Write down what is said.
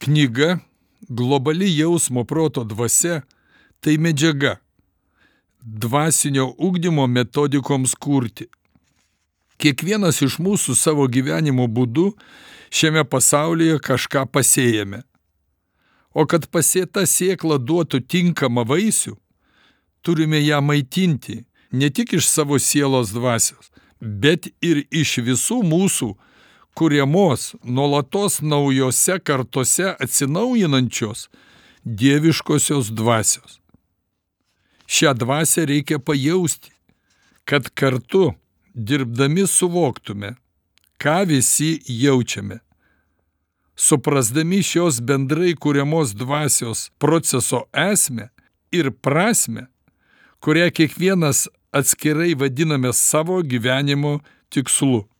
Knyga Globali jausmo proto dvasia – tai medžiaga dvasinio ugdymo metodikoms kurti. Kiekvienas iš mūsų savo gyvenimo būdu šiame pasaulyje kažką pasėjame. O kad pasėta sėkla duotų tinkamą vaisių, turime ją maitinti ne tik iš savo sielos dvasios, bet ir iš visų mūsų kuriamos nuolatos naujose kartose atsinaujinančios dieviškosios dvasios. Šią dvasią reikia pajausti, kad kartu dirbdami suvoktume, ką visi jaučiame. Suprasdami šios bendrai kuriamos dvasios proceso esmę ir prasmę, kurią kiekvienas atskirai vadiname savo gyvenimo tikslu.